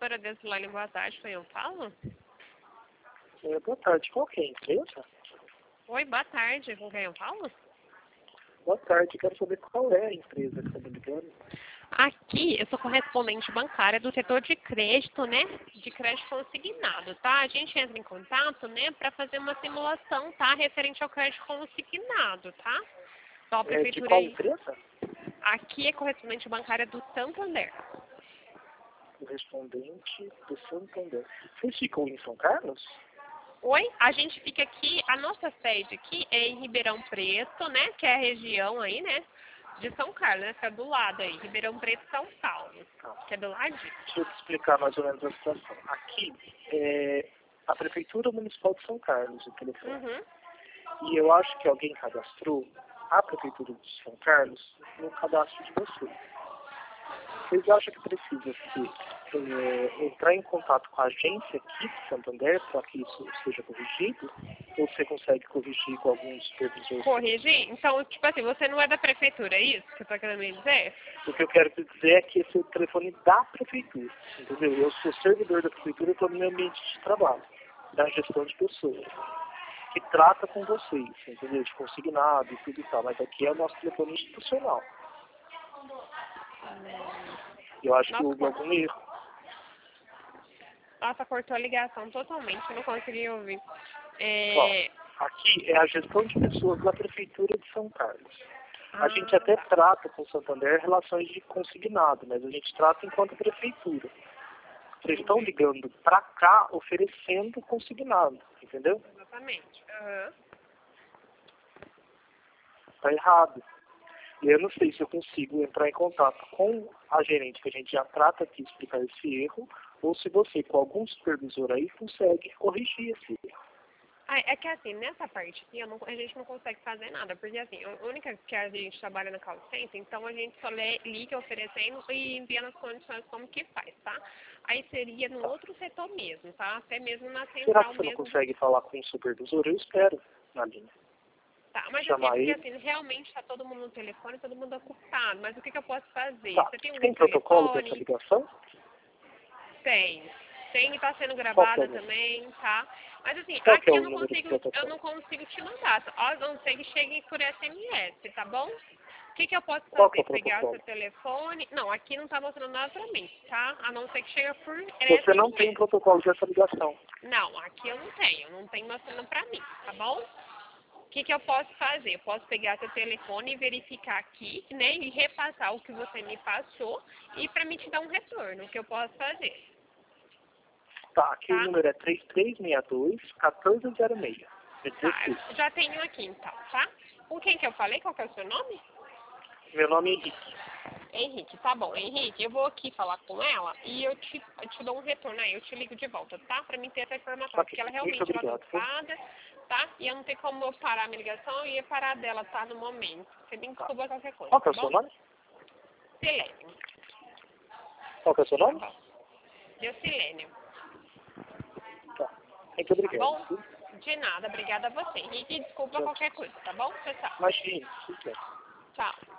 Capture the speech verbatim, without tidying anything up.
consultora Deslane, boa tarde, foi eu falo? É, boa tarde, qual que é a empresa? Oi, boa tarde, com quem eu falo? Boa tarde, quero saber qual é a empresa que está me ligando. Aqui, eu sou correspondente bancária do setor de crédito, né? De crédito consignado, tá? A gente entra em contato, né, para fazer uma simulação, tá? Referente ao crédito consignado, tá? Então, a É, de prefeitura qual aí, empresa? aqui é correspondente bancária do Santander. Correspondente do Santander. Vocês ficam em São Carlos? Oi, a gente fica aqui, a nossa sede aqui é em Ribeirão Preto, né? Que é a região aí, né? De São Carlos, né? Fica do lado aí, Ribeirão Preto, São Paulo, que é do ladinho. Deixa eu te explicar mais ou menos a situação. Aqui é a Prefeitura Municipal de São Carlos, o telefone. Uhum. E eu acho que alguém cadastrou a Prefeitura de São Carlos no cadastro de vocês. Vocês acham que precisa se, é, entrar em contato com a agência aqui de Santander para que isso seja corrigido? Ou você consegue corrigir com alguns supervisores? Corrigir? Então, tipo assim, você não é da prefeitura, é isso que você está querendo me dizer? O que eu quero te dizer é que esse é o telefone da Prefeitura, entendeu? Eu sou servidor da Prefeitura, eu estou no meu ambiente de trabalho, da gestão de pessoas, que trata com vocês, entendeu? De consignado e tudo e tal, mas aqui é o nosso telefone institucional. Eu acho que Nossa, houve cor... algum erro. Nossa, cortou a ligação totalmente, não consegui ouvir. Ó, É... aqui é a gestão de pessoas da Prefeitura de São Carlos. A Ah, gente até tá. trata com o Santander relações de consignado, mas a gente trata enquanto Prefeitura. Vocês estão ligando para cá oferecendo consignado, entendeu? Exatamente. Aham. Está errado. E eu não sei se eu consigo entrar em contato com a gerente que a gente já trata aqui, explicar esse erro, ou se você, com algum supervisor aí, consegue corrigir esse erro. Ah, é que assim, nessa parte aqui, eu não- a gente não consegue fazer nada, porque assim, a única que a gente trabalha na call center, então a gente só lê, liga oferecendo e envia nas condições como que faz, tá? Aí seria no outro setor mesmo, tá? Até mesmo na Será central que você não mesmo. consegue falar com o supervisor? Eu espero na linha. Tá, mas assim, é Chamar porque ele. assim, realmente está todo mundo no telefone, todo mundo ocupado, mas o que, que eu posso fazer? Tá. Você tem Tem um protocolo dessa telefone? ligação? Tem. Tem e tá sendo Qual que é gravada o número? também, tá? Mas assim, Qual que é aqui eu o não número do consigo, eu protocolo? não consigo te mandar, a não ser que chegue por S M S, tá bom? O que, que eu posso Qual que é fazer? o Pegar protocolo? seu telefone? Não, aqui não tá mostrando nada pra mim, tá? A não ser que chegue por Você não tem um S M S. protocolo dessa ligação. Não, aqui eu não tenho, não tem mostrando pra mim, tá bom? O que, que eu posso fazer? Eu posso pegar seu telefone e verificar aqui, né? E repassar o que você me passou e pra mim te dar um retorno, o que eu posso fazer, Tá, aqui o tá? número é três três seis dois, um quatro zero seis. É Tá, dezesseis. eu já tenho aqui então, tá? Com quem que eu falei? Qual que é o seu nome? Meu nome é Henrique. Henrique, tá bom. Henrique, eu vou aqui falar com ela e eu te, eu te dou um retorno aí, eu te ligo de volta, tá? Pra mim ter essa informação, Ok, porque ela muito realmente ela tá obrigado. Viu? ocupada, tá? E eu não tenho como eu parar a minha ligação e parar dela, tá? No momento. Você tem que Tá. desculpar qualquer coisa, Qual que tá é o seu bom? nome? Silênio, Qual que é o seu tá nome? bom. Deu silênio, Tá. Muito tá obrigado. bom? Viu? De nada, obrigada a você. Henrique, desculpa Tchau. qualquer coisa, tá bom? Tchau, tchau. Imagine, se quer. Tchau.